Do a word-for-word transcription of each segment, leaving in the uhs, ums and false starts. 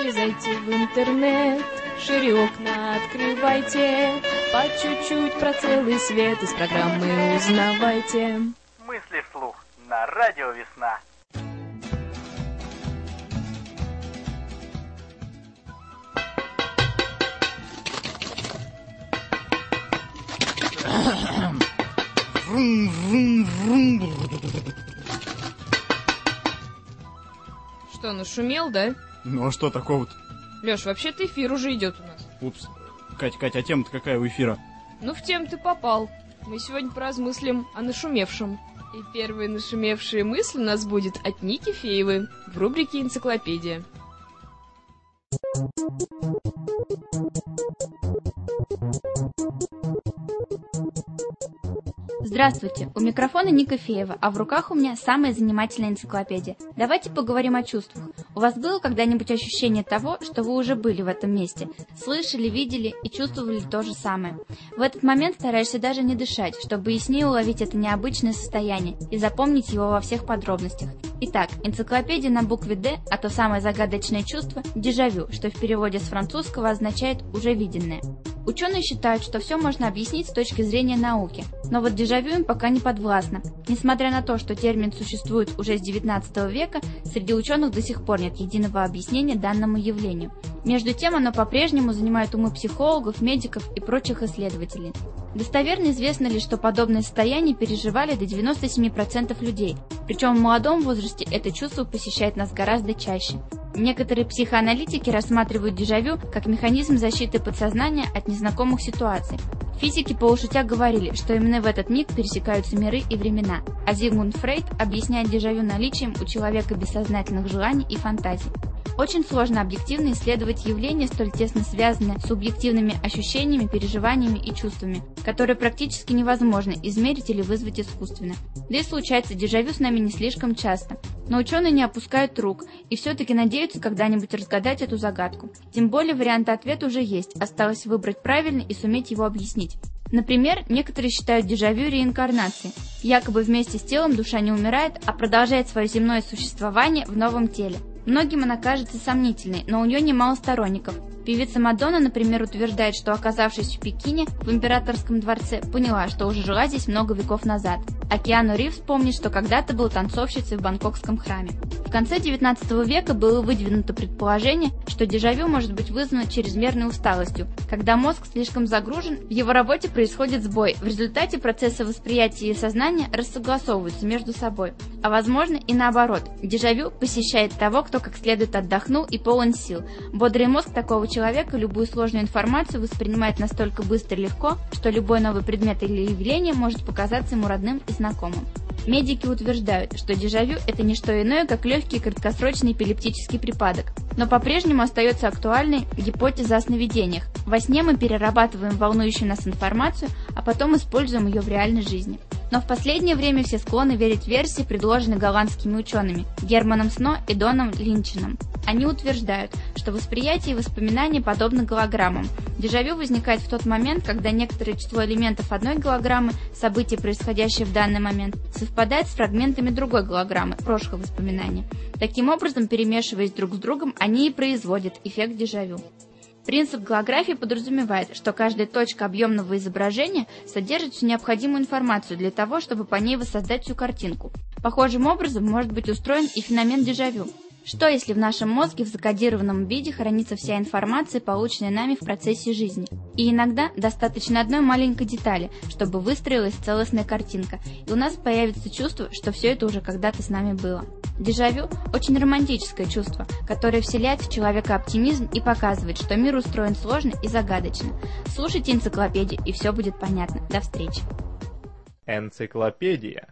Можете зайти в интернет, шире окна открывайте, по чуть-чуть про целый свет из программы узнавайте. Мысли вслух на радио «Весна». Что, нашумел, да? Ну а что такого-то? Лёш, вообще-то эфир уже идет у нас. Упс. Кать, Кать, а тема-то какая у эфира? Ну, в тему ты попал. Мы сегодня поразмыслим о нашумевшем. И первая нашумевшая мысль у нас будет от Ники Феевой в рубрике «Энциклопедия». Здравствуйте, у микрофона Ника Феева, а в руках у меня самая занимательная энциклопедия. Давайте поговорим о чувствах. У вас было когда-нибудь ощущение того, что вы уже были в этом месте, слышали, видели и чувствовали то же самое? В этот момент стараешься даже не дышать, чтобы яснее уловить это необычное состояние и запомнить его во всех подробностях. Итак, энциклопедия на букве «Д», а то самое загадочное чувство – дежавю, что в переводе с французского означает «уже виденное». Ученые считают, что все можно объяснить с точки зрения науки, но вот дежавю им пока не подвластно. Несмотря на то, что термин существует уже с девятнадцатого века, среди ученых до сих пор нет единого объяснения данному явлению. Между тем, оно по-прежнему занимает умы психологов, медиков и прочих исследователей. Достоверно известно лишь, что подобное состояние переживали до девяноста семи процентов людей, причем в молодом возрасте это чувство посещает нас гораздо чаще. Некоторые психоаналитики рассматривают дежавю как механизм защиты подсознания от незнакомых ситуаций. Физики полушутя говорили, что именно в этот миг пересекаются миры и времена, а Зигмунд Фрейд объясняет дежавю наличием у человека бессознательных желаний и фантазий. Очень сложно объективно исследовать явления, столь тесно связанные с субъективными ощущениями, переживаниями и чувствами, которые практически невозможно измерить или вызвать искусственно. Да и случается дежавю с нами не слишком часто. Но ученые не опускают рук и все-таки надеются когда-нибудь разгадать эту загадку. Тем более варианты ответа уже есть, осталось выбрать правильный и суметь его объяснить. Например, некоторые считают дежавю реинкарнацией. Якобы вместе с телом душа не умирает, а продолжает свое земное существование в новом теле. Многим она кажется сомнительной, но у нее немало сторонников. Певица Мадонна, например, утверждает, что, оказавшись в Пекине, в императорском дворце, поняла, что уже жила здесь много веков назад. А Киану Ривз помнит, что когда-то был танцовщицей в бангкокском храме. В конце девятнадцатого века было выдвинуто предположение, что дежавю может быть вызвано чрезмерной усталостью. Когда мозг слишком загружен, в его работе происходит сбой. В результате процессы восприятия и сознания рассогласовываются между собой. А возможно и наоборот. Дежавю посещает того, кто как следует отдохнул и полон сил. Бодрый мозг такого человека любую сложную информацию воспринимает настолько быстро и легко, что любой новый предмет или явление может показаться ему родным и знакомым. Медики утверждают, что дежавю – это не что иное, как легкий краткосрочный эпилептический припадок. Но по-прежнему остается актуальной гипотеза о сновидениях. Во сне мы перерабатываем волнующую нас информацию, а потом используем ее в реальной жизни. Но в последнее время все склонны верить версии, предложенной голландскими учеными Германом Сно и Доном Линченом. Они утверждают, что восприятие и воспоминания подобны голограммам. Дежавю возникает в тот момент, когда некоторое число элементов одной голограммы, события, происходящие в данный момент, совпадает с фрагментами другой голограммы, прошлого воспоминания. Таким образом, перемешиваясь друг с другом, они и производят эффект дежавю. Принцип голографии подразумевает, что каждая точка объемного изображения содержит всю необходимую информацию для того, чтобы по ней воссоздать всю картинку. Похожим образом может быть устроен и феномен дежавю. Что если в нашем мозге в закодированном виде хранится вся информация, полученная нами в процессе жизни? И иногда достаточно одной маленькой детали, чтобы выстроилась целостная картинка, и у нас появится чувство, что все это уже когда-то с нами было. Дежавю – очень романтическое чувство, которое вселяет в человека оптимизм и показывает, что мир устроен сложно и загадочно. Слушайте энциклопедию, и все будет понятно. До встречи. Энциклопедия.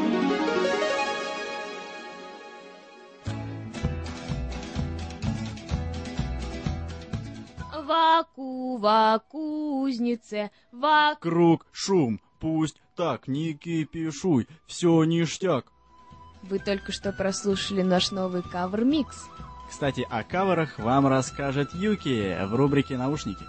Ваку, вакузнице, вак... Круг, шум, пусть так, не кипишуй, все ништяк. Вы только что прослушали наш новый кавер-микс. Кстати, о каверах вам расскажет Юки в рубрике «Наушники».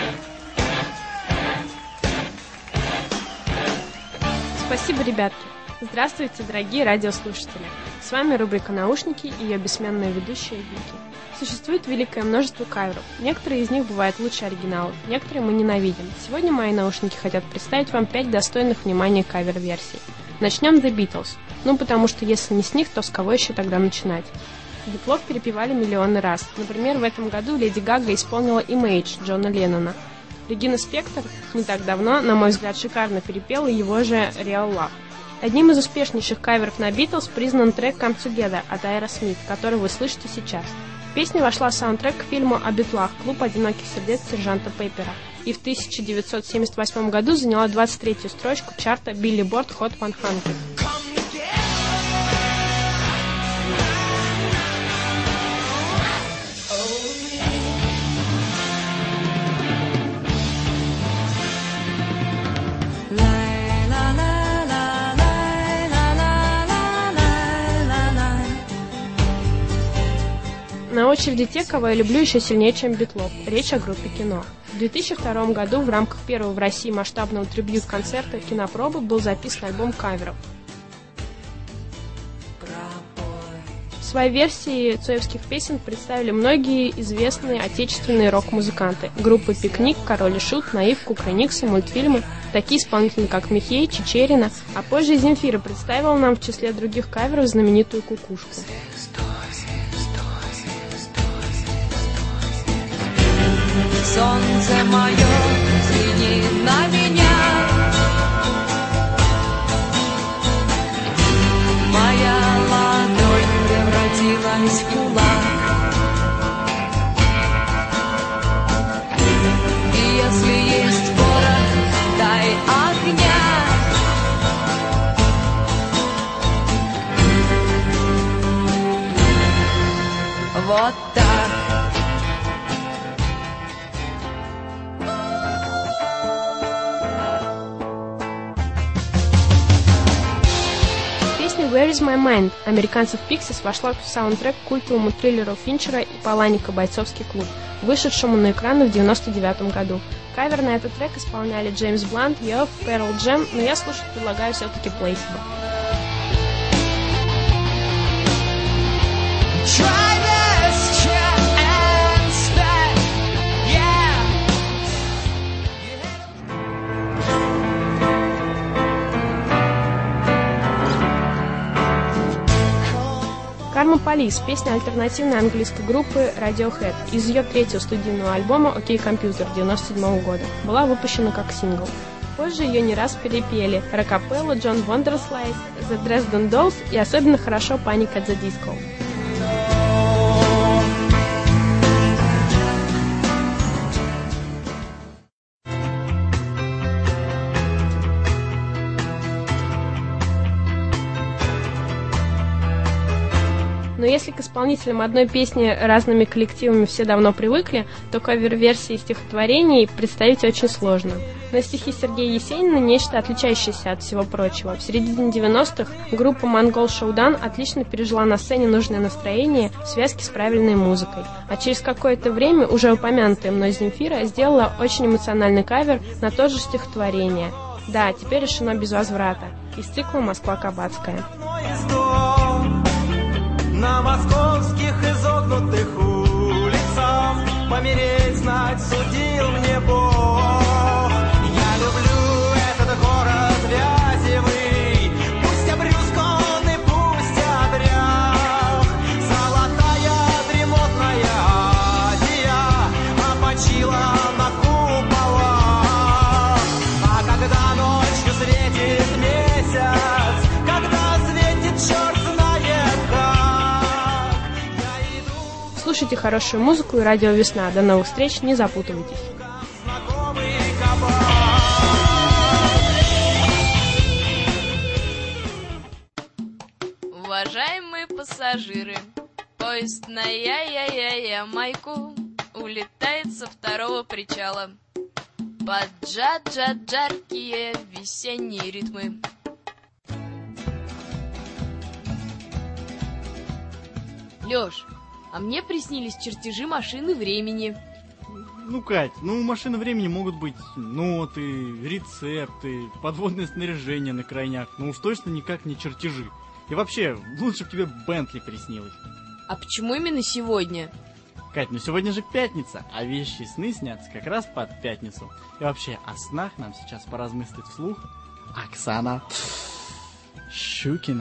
Спасибо, ребятки. Здравствуйте, дорогие радиослушатели! С вами рубрика «Наушники» и ее бессменная ведущая Вики. Существует великое множество каверов. Некоторые из них бывают лучше оригиналов, некоторые мы ненавидим. Сегодня мои наушники хотят представить вам пять достойных внимания кавер-версий. Начнем The Beatles. Ну, потому что если не с них, то с кого еще тогда начинать? Битлов перепевали миллионы раз. Например, в этом году Леди Гага исполнила Image Джона Леннона. Регина Спектор не так давно, на мой взгляд, шикарно перепела его же Real Love. Одним из успешнейших каверов на Beatles признан трек Come Together от Aerosmith, который вы слышите сейчас. Песня вошла в саундтрек к фильму о Битлах «Клуб одиноких сердец сержанта Пеппера» и в тысяча девятьсот семьдесят восьмом году заняла двадцать третью строчку чарта Billboard Hot сто. На очереди те, кого я люблю еще сильнее, чем Битлов. Речь о группе «Кино». В две тысячи втором году в рамках первого в России масштабного трибьют-концерта «Кинопробы» был записан альбом каверов. В своей версии цоевских песен представили многие известные отечественные рок-музыканты. Группы «Пикник», «Король и Шут», «Наив», «Кукрыниксы», мультфильмы. Такие исполнители, как Михей, Чичерина. А позже Земфира представила нам в числе других каверов знаменитую «Кукушку». Солнце мое, взгляни на меня. Моя ладонь превратилась в кулак. И если есть город, дай огня. Вот так. «Where is my mind» американцев Pixies вошла в саундтрек к культовому триллеру Финчера и Паланика «Бойцовский клуб», вышедшему на экраны в девяносто девятом году. Кавер на этот трек исполняли Джеймс Блант, Йофф, Pearl Jam, но я слушать предлагаю все-таки Placebo. Karma Police, песня альтернативной английской группы Radiohead из ее третьего студийного альбома «Окей, компьютер» девяносто седьмого года, была выпущена как сингл. Позже ее не раз перепели Рокапелла, Джон Вондерслайс, The Dresden Dolls и особенно хорошо Panic at the Disco. Но если к исполнителям одной песни разными коллективами все давно привыкли, то кавер-версии стихотворений представить очень сложно. На стихи Сергея Есенина нечто отличающееся от всего прочего. В середине девяностых группа «Монгол Шоудан» отлично пережила на сцене нужное настроение в связке с правильной музыкой. А через какое-то время уже упомянутая мной Земфира сделала очень эмоциональный кавер на то же стихотворение. Да, теперь решено без возврата. Из цикла «Москва-Кабацкая». На московских изогнутых улицах помереть, знать, судил мне Бог. Я люблю этот город вязевый, пусть обрюзг он и пусть обряг. Золотая дремотная Азия опочила на куполах. А когда ночью светит месяц, когда светит черт знает как. Слушайте хорошую музыку и радио «Весна». До новых встреч, не запутывайтесь. Уважаемые пассажиры, поезд на Я-Я-Я-Я-Майку улетает со второго причала. Под джа-джа-джаркие весенние ритмы. Лёш, а мне приснились чертежи машины времени. Ну, Кать, ну, машины времени могут быть ноты, рецепты, подводное снаряжение на крайняк, но уж точно никак не чертежи. И вообще, лучше бы тебе Бентли приснилось. А почему именно сегодня? Кать, ну сегодня же пятница, а вещи и сны снятся как раз под пятницу. И вообще, о снах нам сейчас поразмыслить вслух Оксана Щукина.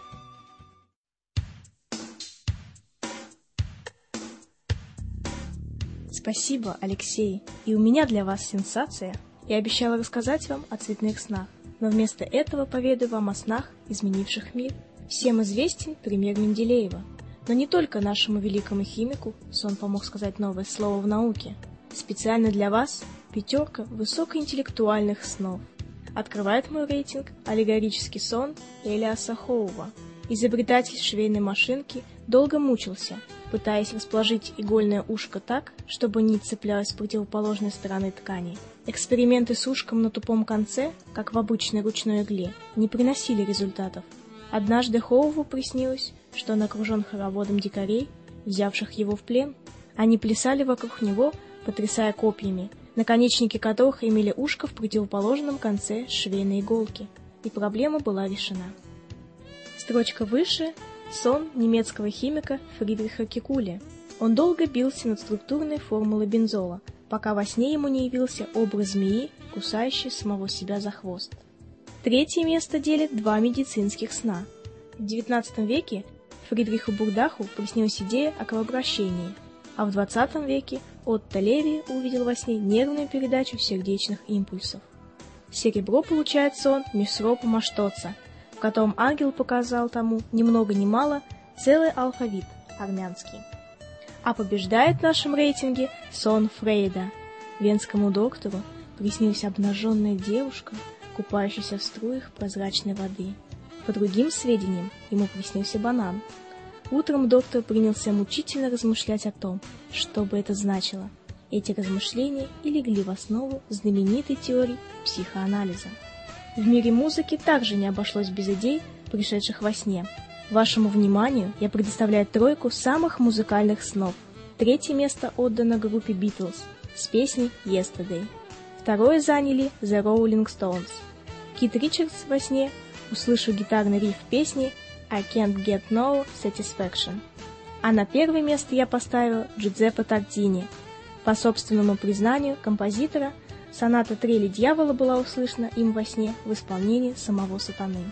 Спасибо, Алексей. И у меня для вас сенсация. Я обещала рассказать вам о цветных снах, но вместо этого поведаю вам о снах, изменивших мир. Всем известен пример Менделеева. Но не только нашему великому химику сон помог сказать новое слово в науке. Специально для вас пятерка высокоинтеллектуальных снов. Открывает мой рейтинг аллегорический сон Элиаса Хоува. Изобретатель швейной машинки долго мучился, пытаясь расположить игольное ушко так, чтобы нить цеплялась с противоположной стороны ткани. Эксперименты с ушком на тупом конце, как в обычной ручной игле, не приносили результатов. Однажды Хоуву приснилось, что он окружен хороводом дикарей, взявших его в плен. Они плясали вокруг него, потрясая копьями, наконечники которых имели ушко в противоположном конце швейной иголки. И проблема была решена. Строчка выше — сон немецкого химика Фридриха Кекуля. Он долго бился над структурной формулой бензола, пока во сне ему не явился образ змеи, кусающей самого себя за хвост. Третье место делит два медицинских сна. В девятнадцатом веке Фридриху Бурдаху приснилась идея о кровообращении, а в двадцатом веке Отто Леви увидел во сне нервную передачу сердечных импульсов. Серебро получает сон Месропа Маштоца, в котором ангел показал тому ни много ни мало целый алфавит армянский. А побеждает в нашем рейтинге сон Фрейда. Венскому доктору приснилась обнаженная девушка, купающаяся в струях прозрачной воды. По другим сведениям, ему приснился банан. Утром доктор принялся мучительно размышлять о том, что бы это значило. Эти размышления и легли в основу знаменитой теории психоанализа. В мире музыки также не обошлось без идей, пришедших во сне. Вашему вниманию я предоставляю тройку самых музыкальных снов. Третье место отдано группе Beatles с песней «Yesterday». Второе заняли The Rolling Stones. Кит Ричардс во сне услышал гитарный риф песни I Can't Get No Satisfaction. А на первое место я поставила Джузеппе Тардини. По собственному признанию композитора, соната «Трели дьявола» была услышана им во сне в исполнении самого сатаны.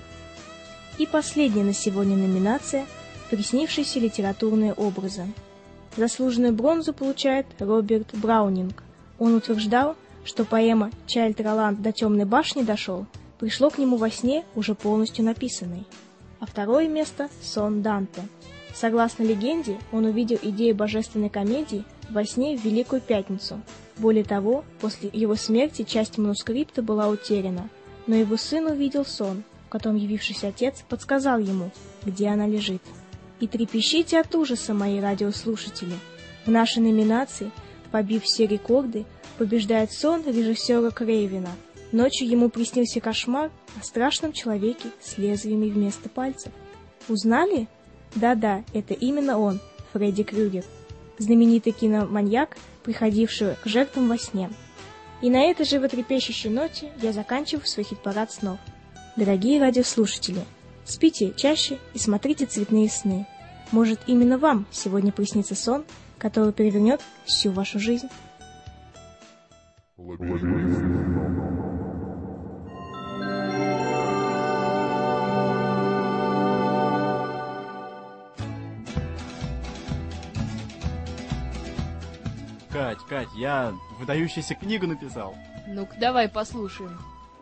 И последняя на сегодня номинация — приснившиеся литературные образы. Заслуженную бронзу получает Роберт Браунинг. Он утверждал, что поэма «Чайльд Роланд до темной башни дошел» пришло к нему во сне уже полностью написанной. А второе место — сон Данте. Согласно легенде, он увидел идею божественной комедии во сне в Великую Пятницу. Более того, после его смерти часть манускрипта была утеряна, но его сын увидел сон, в котором явившийся отец подсказал ему, где она лежит. И трепещите от ужаса, мои радиослушатели! В нашей номинации, побив все рекорды, побеждает сон режиссера Крейвена. Ночью ему приснился кошмар о страшном человеке с лезвиями вместо пальцев. Узнали? Да-да, это именно он, Фредди Крюгер, знаменитый киноманьяк, приходивший к жертвам во сне. И на этой животрепещущей ноте я заканчиваю свой хит-парад снов. Дорогие радиослушатели, спите чаще и смотрите цветные сны. Может, именно вам сегодня приснится сон, который перевернет всю вашу жизнь. Кать, Кать, я выдающуюся книгу написал. Ну-ка, давай послушаем.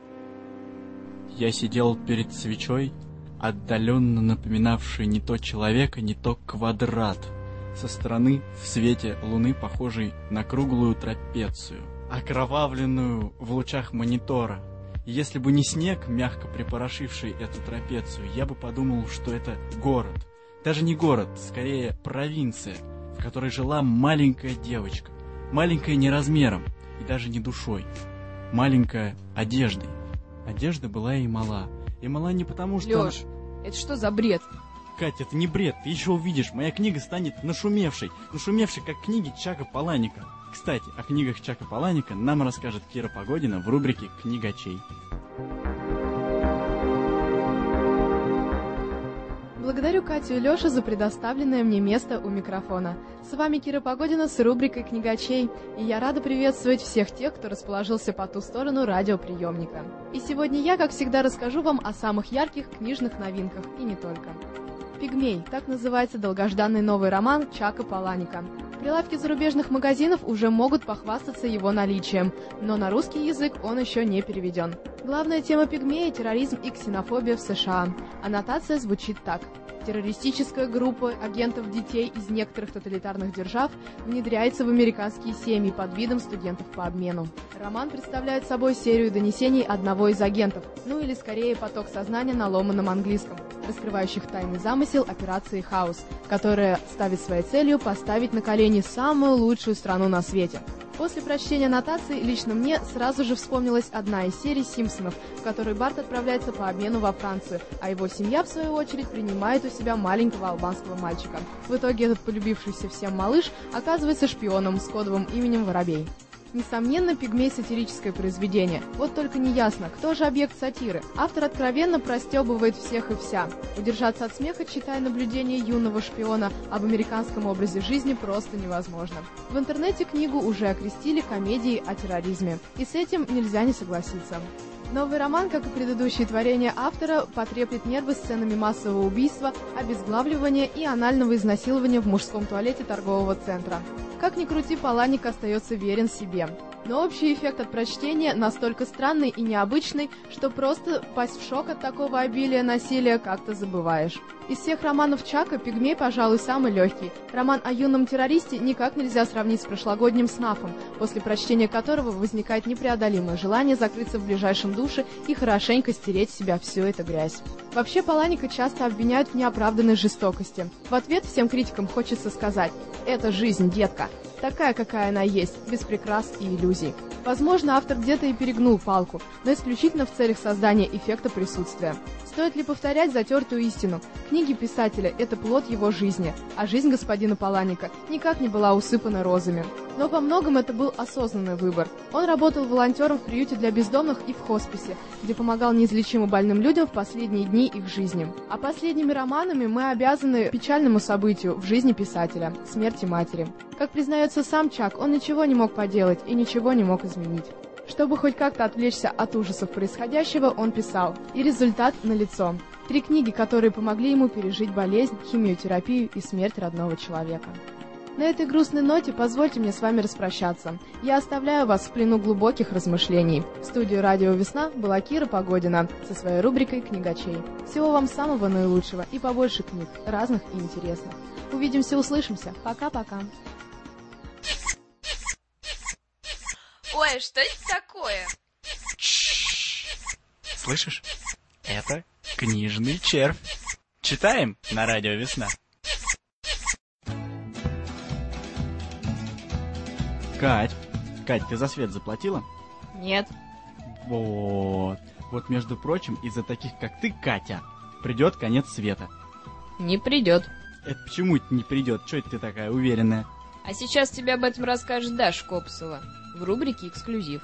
Я сидел перед свечой, отдаленно напоминавшей не то человека, не то квадрат, со стороны в свете луны, похожей на круглую трапецию, окровавленную в лучах монитора. И если бы не снег, мягко припорошивший эту трапецию, я бы подумал, что это город. Даже не город, скорее провинция, в которой жила маленькая девочка. Маленькая не размером и даже не душой. Маленькая одеждой. Одежда была и мала. И мала не потому, что... Лёш, это что за бред? Катя, это не бред, ты еще увидишь. Моя книга станет нашумевшей. Нашумевшей, как книги Чака Паланика. Кстати, о книгах Чака Паланика нам расскажет Кира Погодина в рубрике «Книгачей». Благодарю Катю и Лёшу за предоставленное мне место у микрофона. С вами Кира Погодина с рубрикой «Книгачей», и я рада приветствовать всех тех, кто расположился по ту сторону радиоприемника. И сегодня я, как всегда, расскажу вам о самых ярких книжных новинках, и не только. «Пигмей» — так называется долгожданный новый роман Чака Паланика. Прилавки зарубежных магазинов уже могут похвастаться его наличием, но на русский язык он еще не переведен. Главная тема «Пигмея» — терроризм и ксенофобия в США. Аннотация звучит так. Террористическая группа агентов детей из некоторых тоталитарных держав внедряется в американские семьи под видом студентов по обмену. Роман представляет собой серию донесений одного из агентов, ну или скорее поток сознания на ломаном английском, раскрывающих тайный замысел операции «Хаос», которая ставит своей целью поставить на колени самую лучшую страну на свете. После прочтения аннотации лично мне сразу же вспомнилась одна из серий «Симпсонов», в которой Барт отправляется по обмену во Францию, а его семья, в свою очередь, принимает у себя маленького албанского мальчика. В итоге этот полюбившийся всем малыш оказывается шпионом с кодовым именем Воробей. Несомненно, «Пигмей» — сатирическое произведение. Вот только неясно, кто же объект сатиры. Автор откровенно простебывает всех и вся. Удержаться от смеха, читая наблюдения юного шпиона об американском образе жизни, просто невозможно. В интернете книгу уже окрестили комедией о терроризме. И с этим нельзя не согласиться. Новый роман, как и предыдущие творения автора, потреплет нервы сценами массового убийства, обезглавливания и анального изнасилования в мужском туалете торгового центра. Как ни крути, Паланик остается верен себе. Но общий эффект от прочтения настолько странный и необычный, что просто впасть в шок от такого обилия насилия как-то забываешь. Из всех романов Чака «Пигмей», пожалуй, самый легкий. Роман о юном террористе никак нельзя сравнить с прошлогодним «Снафом», после прочтения которого возникает непреодолимое желание закрыться в ближайшем душе и хорошенько стереть с себя всю эту грязь. Вообще, Паланика часто обвиняют в неоправданной жестокости. В ответ всем критикам хочется сказать: «Это жизнь, детка. Такая, какая она есть, без прикрас и иллюзий». Возможно, автор где-то и перегнул палку, но исключительно в целях создания эффекта присутствия. Стоит ли повторять затертую истину? Книги писателя – это плод его жизни, а жизнь господина Паланика никак не была усыпана розами. Но во многом это был осознанный выбор. Он работал волонтером в приюте для бездомных и в хосписе, где помогал неизлечимо больным людям в последние дни их жизни. А последними романами мы обязаны печальному событию в жизни писателя – смерти матери. Как признается сам Чак, он ничего не мог поделать и ничего не мог изменить. Чтобы хоть как-то отвлечься от ужасов происходящего, он писал, и результат налицо. Три книги, которые помогли ему пережить болезнь, химиотерапию и смерть родного человека. На этой грустной ноте позвольте мне с вами распрощаться. Я оставляю вас в плену глубоких размышлений. В студии «Радио Весна» была Кира Погодина со своей рубрикой «Книгачей». Всего вам самого наилучшего и побольше книг, разных и интересных. Увидимся, услышимся. Пока-пока. Ой, что это такое? Слышишь? Это книжный червь. Читаем на радио «Весна». Кать, Кать, ты за свет заплатила? Нет. Вот. Вот, между прочим, из-за таких, как ты, Катя, придет конец света. Не придет. Это почему это не придет? Чего это ты такая уверенная? А сейчас тебе об этом расскажет Даша Копсова в рубрике «Эксклюзив».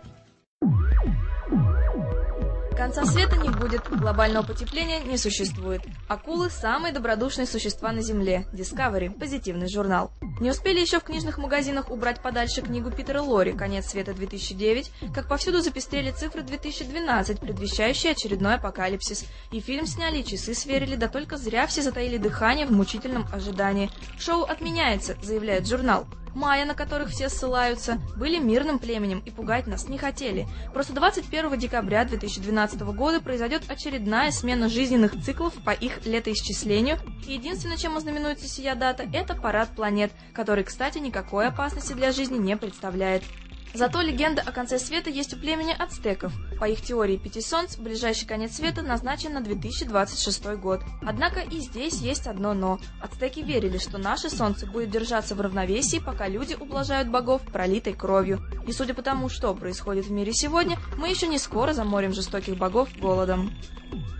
Конца света не будет, глобального потепления не существует. Акулы – самые добродушные существа на Земле. Discovery – позитивный журнал. Не успели еще в книжных магазинах убрать подальше книгу Питера Лори «Конец света две тысячи девять», как повсюду запестрели цифры две тысячи двенадцать, предвещающие очередной апокалипсис. И фильм сняли, и часы сверили, да только зря все затаили дыхание в мучительном ожидании. Шоу отменяется, заявляет журнал. Майя, на которых все ссылаются, были мирным племенем и пугать нас не хотели. Просто двадцать первого декабря две тысячи двенадцатого года произойдет очередная смена жизненных циклов по их летоисчислению, и единственное, чем ознаменуется сия дата, это парад планет, который, кстати, никакой опасности для жизни не представляет. Зато легенда о конце света есть у племени ацтеков. По их теории пяти солнц, ближайший конец света назначен на две тысячи двадцать шестой год. Однако и здесь есть одно «но». Ацтеки верили, что наше солнце будет держаться в равновесии, пока люди ублажают богов пролитой кровью. И судя по тому, что происходит в мире сегодня, мы еще не скоро заморим жестоких богов голодом.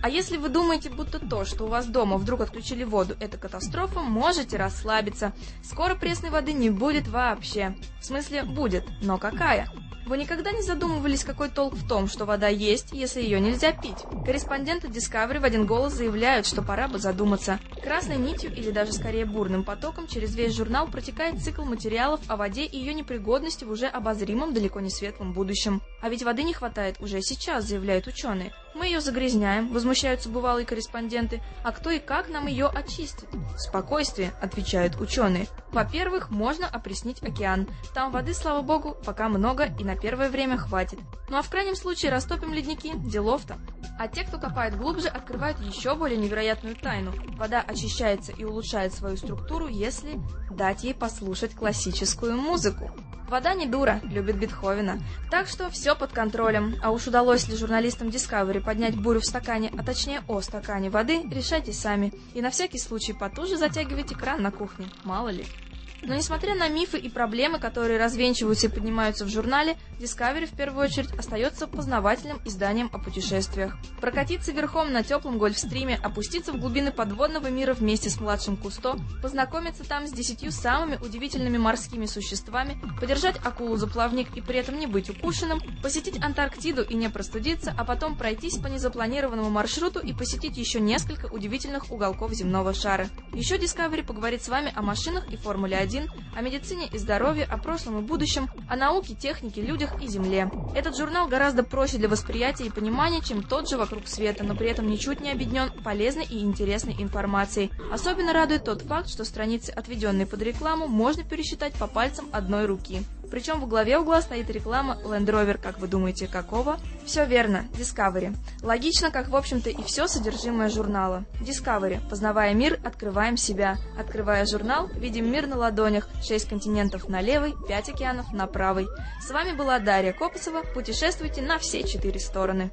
А если вы думаете, будто то, что у вас дома вдруг отключили воду, это катастрофа, можете расслабиться. Скоро пресной воды не будет вообще. В смысле, будет, но какая? Вы никогда не задумывались, какой толк в том, что вода есть, если ее нельзя пить? Корреспонденты Discovery в один голос заявляют, что пора бы задуматься. Красной нитью, или даже скорее бурным потоком, через весь журнал протекает цикл материалов о воде и ее непригодности в уже обозримом, далеко не светлом будущем. А ведь воды не хватает уже сейчас, заявляют ученые. Мы ее загрязняем, возмущаются бывалые корреспонденты. А кто и как нам ее очистит? Спокойствие, отвечают ученые. Во-первых, можно опреснить океан. Там воды, слава богу, пока много и на первое время хватит. Ну а в крайнем случае растопим ледники, делов-то. А те, кто копает глубже, открывают еще более невероятную тайну. Вода очищается и улучшает свою структуру, если дать ей послушать классическую музыку. Вода не дура, любит Бетховена. Так что все под контролем. А уж удалось ли журналистам Discovery поднять бурю в стакане, а точнее о стакане воды, решайте сами. И на всякий случай потуже затягивайте кран на кухне, мало ли. Но несмотря на мифы и проблемы, которые развенчиваются и поднимаются в журнале, Discovery в первую очередь остается познавательным изданием о путешествиях. Прокатиться верхом на теплом гольфстриме, опуститься в глубины подводного мира вместе с младшим Кусто, познакомиться там с десятью самыми удивительными морскими существами, подержать акулу за плавник и при этом не быть укушенным, посетить Антарктиду и не простудиться, а потом пройтись по незапланированному маршруту и посетить еще несколько удивительных уголков земного шара. Еще Discovery поговорит с вами о машинах и Формуле один, о медицине и здоровье, о прошлом и будущем, о науке, технике, людях и земле. Этот журнал гораздо проще для восприятия и понимания, чем тот же «Вокруг света», но при этом ничуть не обеднен полезной и интересной информацией. Особенно радует тот факт, что страницы, отведенные под рекламу, можно пересчитать по пальцам одной руки. Причем во главе угла стоит реклама Land Rover, как вы думаете, какого? Все верно, Discovery. Логично, как в общем-то и все содержимое журнала. Discovery. Познавая мир, открываем себя. Открывая журнал, видим мир на ладонях. Шесть континентов на левой, пять океанов на правой. С вами была Дарья Копосова. Путешествуйте на все четыре стороны.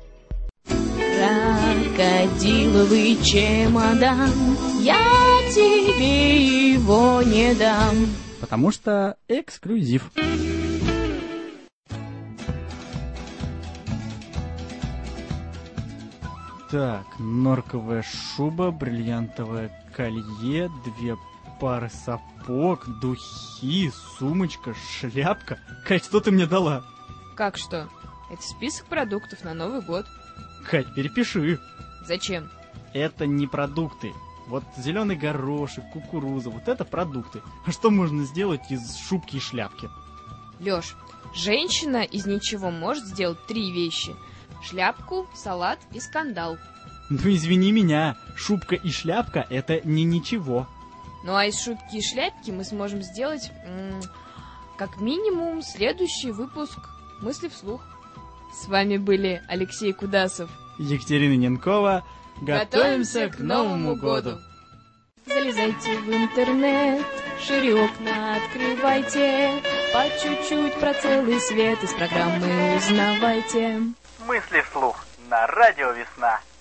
Крокодиловый чемодан, я тебе его не дам. Потому что эксклюзив. Так, норковая шуба, бриллиантовое колье, две пары сапог, духи, сумочка, шляпка. Кать, что ты мне дала? Как что? Это список продуктов на Новый год. Кать, перепиши. Зачем? Это не продукты. Вот зеленый горошек, кукуруза, вот это продукты. А что можно сделать из шубки и шляпки? Лёш, женщина из ничего может сделать три вещи. Шляпку, салат и скандал. Ну извини меня, шубка и шляпка это не ничего. Ну а из шубки и шляпки мы сможем сделать, м- как минимум, следующий выпуск «Мысли вслух». С вами были Алексей Кудасов, Екатерина Ненкова. Готовимся к Новому году! Залезайте в интернет, шире окна открывайте, по чуть-чуть про целый свет из программы узнавайте. Мысли вслух на радио «Весна».